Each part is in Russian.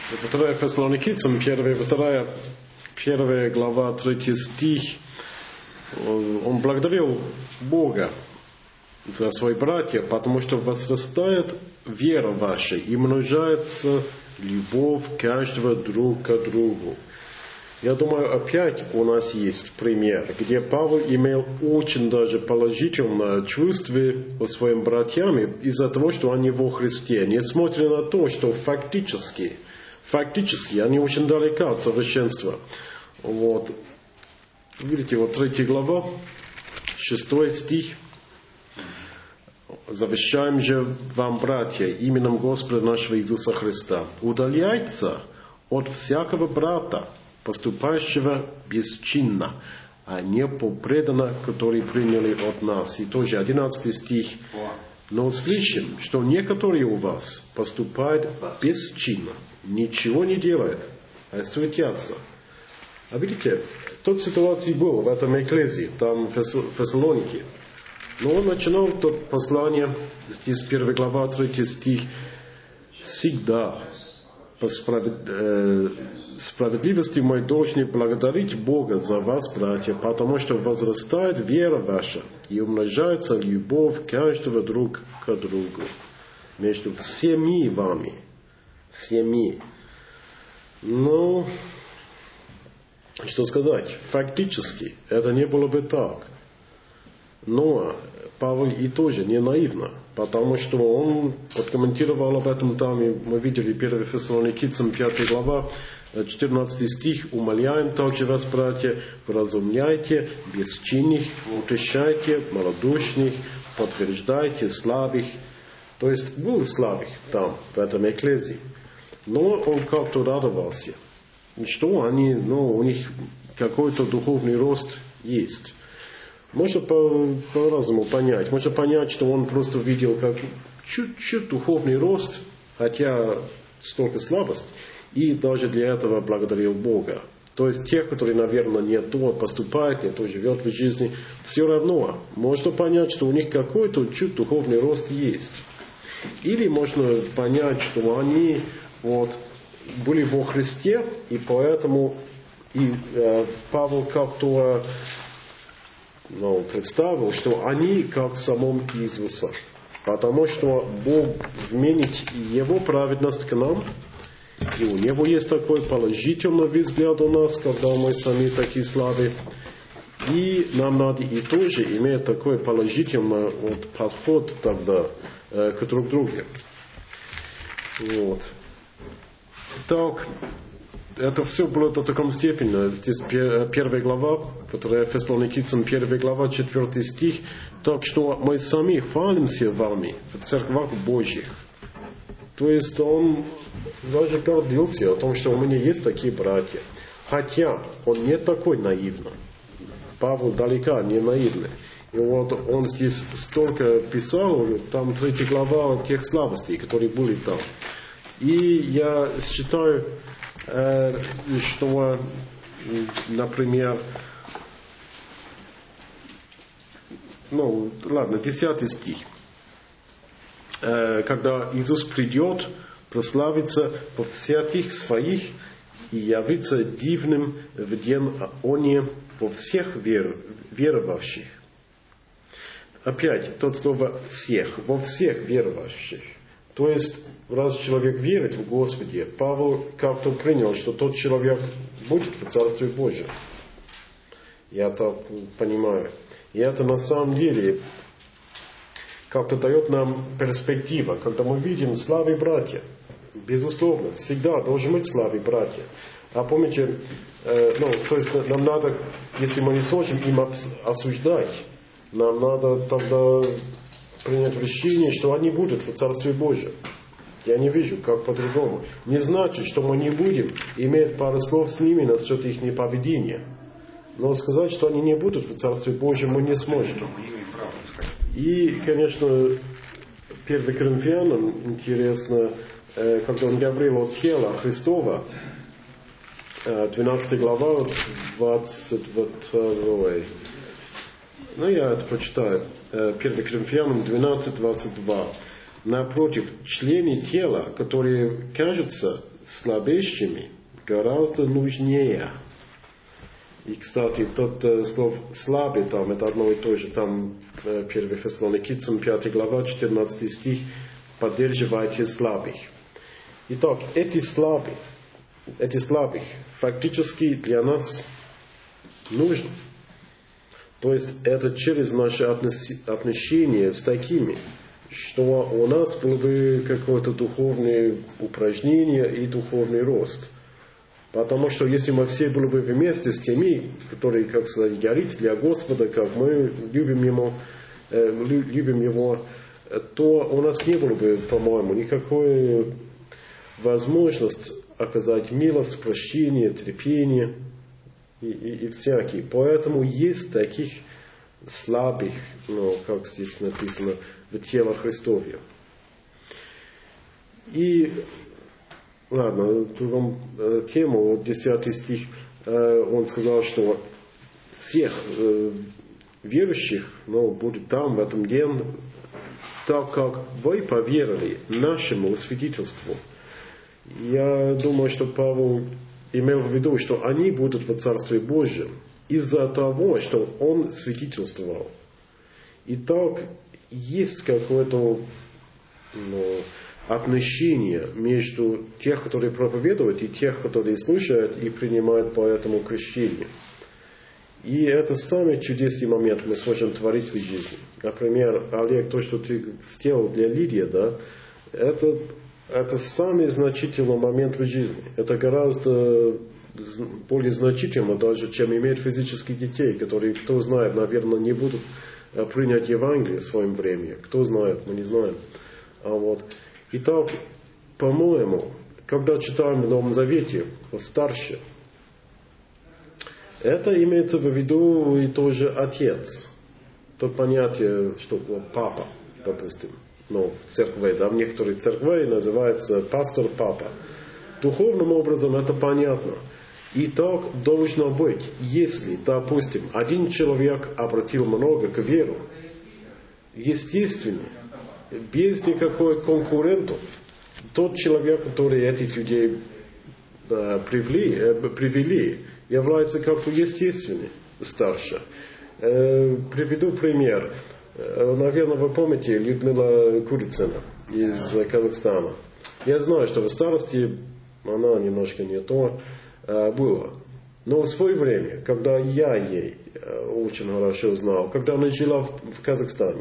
2 Фессалоникийцам, 1 глава, 3 стих, он благодарил Бога за свои братья, потому что возрастает вера ваша и множается любовь каждого друг к другу. Я думаю, опять у нас есть пример, где Павел имел очень даже положительное чувство по своим братьям из-за того, что они во Христе, несмотря на то, что фактически они очень далеко от совершенства. Вот. Видите, вот 3 глава, 6 стих. «Завещаем же вам, братья, именем Господа нашего Иисуса Христа, удаляйте от всякого брата, поступающего бесчинно, а не по преданно, который приняли от нас». И тоже 11 стих. «Но слышим, что некоторые у вас поступают бесчинно, ничего не делают, а суетятся». А видите, тот ситуация была в этом экклезии, там в Фессалонике. Но он начинал то послание, здесь 1 глава, 3 стих, «Всегда по справедливости мы должны благодарить Бога за вас, братья, потому что возрастает вера ваша и умножается любовь каждого друг к другу между всеми вами». Всеми. Ну, что сказать? Фактически это не было бы так. Но Павел и тоже не наивно, потому что он подкомментировал об этом там, и мы видели 1 Фессалоникийцам 5 глава, 14 стих, «Умоляем также вас, братья, вразумляйте бесчинных, утешайте малодушных, подтверждайте слабых». То есть был слабых там, в этом экклезии. Но он как-то радовался, что они, у них какой-то духовный рост есть. Можно по-разному понять. Можно понять, что он просто видел как чуть-чуть духовный рост, хотя столько слабость, и даже для этого благодарил Бога. То есть тех, которые, наверное, не то поступают, не то живет в жизни, все равно можно понять, что у них какой-то чуть духовный рост есть. Или можно понять, что они были во Христе, и поэтому Павел как-то представил, что они как самом Иисуса. Потому что Бог вменит Его праведность к нам, и у Него есть такой положительный взгляд у нас, когда мы сами такие слабые. И нам надо и тоже иметь такой положительный подход тогда к друг другу. Вот. Так, это все было до такой степени. Здесь 1 глава, которая Фессалоникийцам 1 глава, 4 стих. Так что мы сами хвалимся вами в церквах Божьих. То есть он даже гордился о том, что у меня есть такие братья. Хотя он не такой наивный. Павел далеко не наивный. И вот он здесь столько писал, там 3 глава тех слабостей, которые были там. И я считаю, что, например, 10 стих. Когда Иисус придет, прославится во всяких своих и явится дивным в день они во всех веровавших. Опять, тот слово «всех», во всех веровавших. То есть, раз человек верит в Господе, Павел как-то принял, что тот человек будет в Царстве Божьем. Я так понимаю. И это на самом деле как-то дает нам перспектива, когда мы видим слабые братья. Безусловно, всегда должны быть слабые братья. А помните, то есть нам надо, если мы не сможем им осуждать, нам надо тогда принять решение, что они будут в Царстве Божьем. Я не вижу, как по-другому. Не значит, что мы не будем иметь пару слов с ними насчет их неповедения. Но сказать, что они не будут в Царстве Божьем, мы не сможем. И, конечно, 1 Коринфянам интересно, когда он говорил о теле Христова, 12 глава, 22. Я это прочитаю. 1 Коринфянам 12, 22. Напротив, члены тела, которые кажутся слабеющими, гораздо нужнее. И, кстати, тот слово «слабый» там, это одно и то же, там 1 Фессалоникийцам 5 глава, 14 стих, «Поддерживайте слабых». Итак, эти слабых фактически для нас нужны. То есть это через наши отношения с такими, что у нас было бы какое-то духовное упражнение и духовный рост. Потому что если мы все были бы вместе с теми, которые, как сказать, горят для Господа, как мы любим Его, то у нас не было бы, по-моему, никакой возможности оказать милость, прощение, терпение и всякие. Поэтому есть таких слабых, как здесь написано, в теле Христове. И ладно, другом тему, 10 стих, он сказал, что всех верующих, будет там, в этом день, так как вы поверили нашему свидетельству. Я думаю, что Павел имел в виду, что они будут в Царстве Божьем из-за того, что он свидетельствовал. И так есть какое-то отношение между тех, которые проповедуют, и тех, которые слушают и принимают по этому крещение. И это самый чудесный момент мы сможем творить в жизни. Например, Олег, то, что ты сделал для Лидии, да, это самый значительный момент в жизни. Это гораздо более значительно даже, чем иметь физических детей, которые, кто знает, наверное, не будут принять Евангелие в своем времени. Кто знает, мы не знаем. Итак, по-моему, когда читаем в Новом Завете о старше, это имеется в виду и тоже отец. То понятие, что папа, допустим. В церкви, в некоторых церквях называется пастор папа. Духовным образом это понятно. И так должно быть, если, допустим, один человек обратил много к веру, естественно, без никакой конкурентов, тот человек, который этих людей привели, является как-то естественным старше. Приведу пример. Наверное, вы помните Людмила Курицына из Казахстана. Я знаю, что в старости она немножко не то была. Но в свое время, когда я ей очень хорошо знал, когда она жила в Казахстане,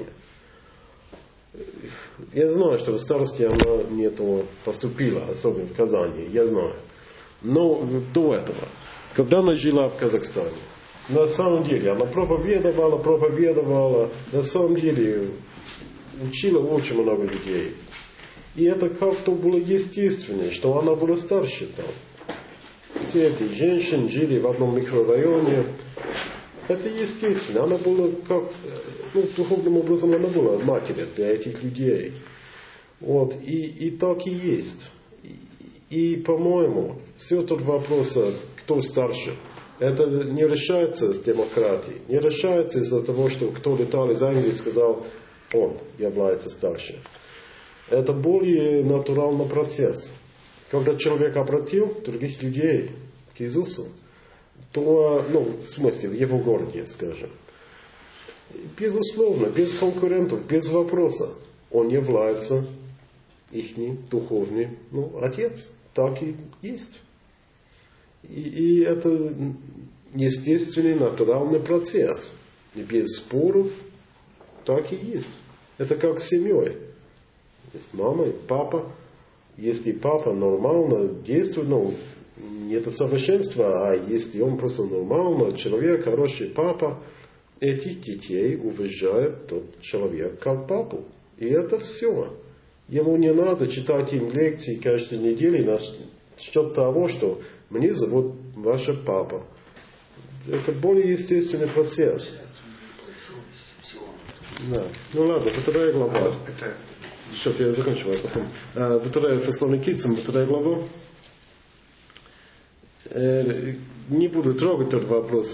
я знаю, что в старости она не то поступила, особенно в Казани, я знаю. Но до этого, когда она жила в Казахстане, на самом деле она проповедовала, на самом деле учила очень много людей. И это как-то было естественно, что она была старше там. Все эти женщины жили в одном микрорайоне. Это естественно. Она была как, духовным образом она была матерью для этих людей. И так и есть. И по-моему, все тот вопрос, кто старше, это не решается с демократией. Не решается из-за того, что кто летал из Англии и сказал, он является старше. Это более натуральный процесс. Когда человек обратил других людей к Иисусу, то, в смысле, в его городе, скажем, безусловно, без конкурентов, без вопроса, он является их духовный отец. Так и есть. И это естественный, натуральный процесс. И без споров так и есть. Это как с семьей. Есть мама и папа. Если папа нормально действует, не это совершенство, а если он просто нормальный человек, хороший папа, этих детей уважает тот человек как папу. И это все. Ему не надо читать им лекции каждую неделю насчет того, что мне зовут ваша папа. Это более естественный процесс. Да. Ладно, вторая глава. Сейчас я закончу, а потом. Вторая Фессалоникийцам, 2 глава. Не буду трогать тот вопрос,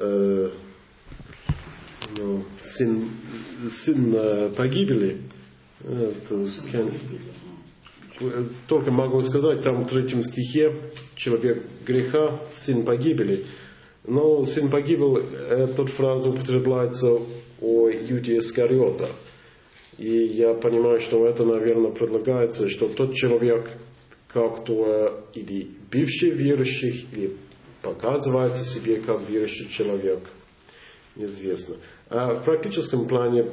сын погибели. Только могу сказать, там в 3 стихе человек греха, сын погибели. Но сын погибель, эта фраза употребляется о Юде Искариота. И я понимаю, что это, наверное, предлагается, что тот человек, как-то или бывший верующий, или показывается себе как верующий человек, неизвестно. А в практическом плане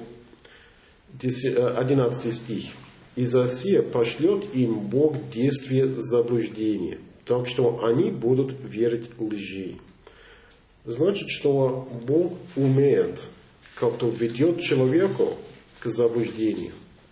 11 стих. «Из-за сия пошлет им Бог действие заблуждения, так что они будут верить лжи». Значит, что Бог умеет, как-то ведет человеку к заблуждению.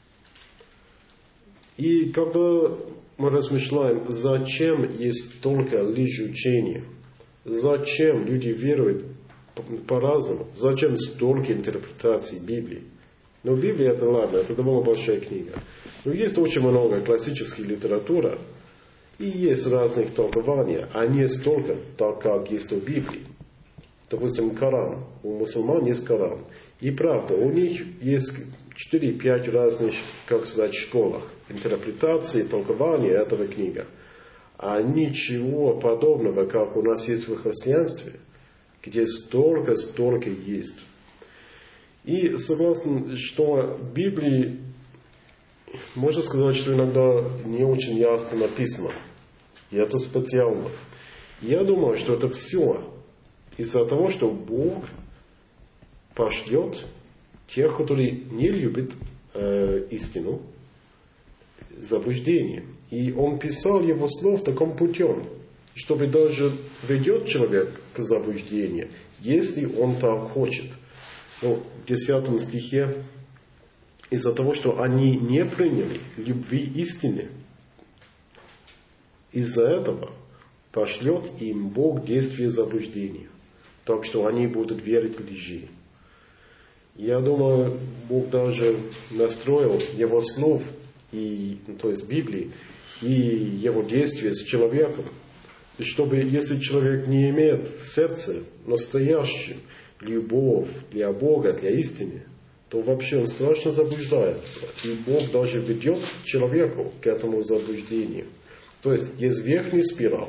И когда мы размышляем, зачем есть столько лжеучения, зачем люди веруют по-разному, зачем столько интерпретаций Библии. Но Библия это ладно, это довольно большая книга. Но есть очень много классической литературы, и есть разных толкований, а не столько, так как есть у Библии. Допустим, Коран. У мусульман есть Коран. И правда, у них есть 4-5 разных, как сказать, школах интерпретации, толкования этого книги. А ничего подобного, как у нас есть в христианстве, где столько есть. И согласно, что в Библии, можно сказать, что иногда не очень ясно написано. И это специально. Я думаю, что это все из-за того, что Бог пошлет тех, которые не любят истину, заблуждение. И Он писал Его слов таким путем, чтобы даже ведет человек к заблуждению, если он так хочет. Но в 10 стихе, из-за того, что они не приняли любви истины, из-за этого пошлет им Бог действие заблуждения, так что они будут верить в лжи. Я думаю, Бог даже настроил Его слов, то есть Библии, и Его действия с человеком, чтобы, если человек не имеет в сердце настоящую любовь для Бога, для истины, то вообще он страшно заблуждается. И Бог даже ведет человеку к этому заблуждению. То есть верхний спираль,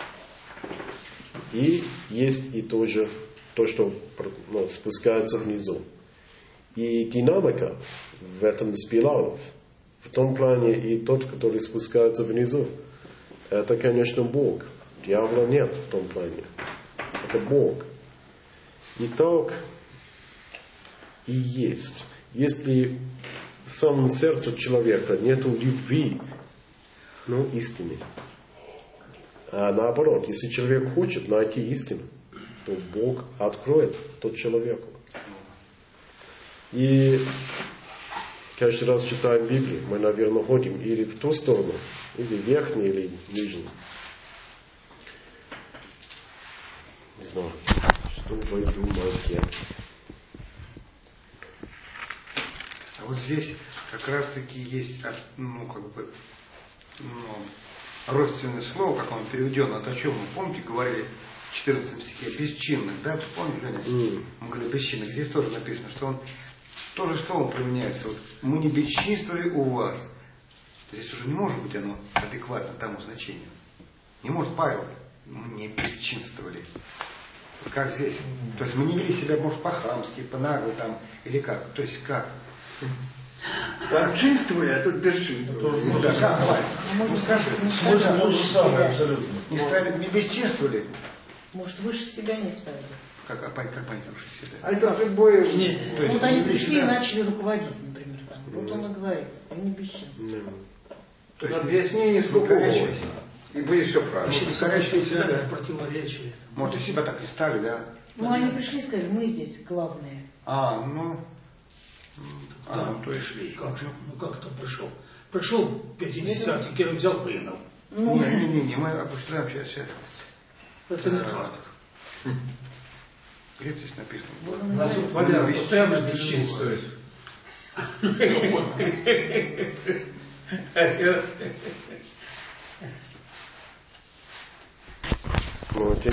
и есть и тоже то, что спускается внизу. И динамика в этом спирале, в том плане и тот, который спускается внизу, это, конечно, Бог. Дьявола нет в том плане. Это Бог. И так и есть. Если в самом сердце человека нет любви, истины. А наоборот, если человек хочет найти истину, то Бог откроет тот человеку. И каждый раз читаем Библию, мы, наверное, ходим или в ту сторону, или верхней, или нижней. Не знаю, что вы думаете. А вот здесь как раз-таки есть, родственное слово, как оно переведено, о чем мы, помните, говорили в 14 стихе, бесчинных, да, помните, Леня? Мы говорили бесчинных, здесь тоже написано, что он, то же слово применяется, вот, мы не бесчинствовали у вас. Здесь уже не может быть оно адекватно тому значению. Не может Павел, мы не бесчинствовали. Как здесь? То есть мы не вели себя, может, по-хамски, по-нагло там, или как? То есть как? Там чинствовали, а тут бесчинствовали. Можно сказать, смысл то же самое абсолютно. Не бесчинствовали. Может, выше себя не ставили. Как понять выше себя? А это любое... Вот они пришли и начали руководить, например. Там. Вот он и говорит, они бесчинствуют. То есть объяснение сколько угодно. И будет все правильно. Скорее себя противоречие. Может, и себя так и стали, да? Они пришли и сказали, мы здесь главные. То есть как там пришел? Пришел 50-й, Кирилл взял, принял. Не, мы опускаем сейчас. Это не так. Где здесь написано? Нас вот Валяр постоянно бесчинствует. Вот.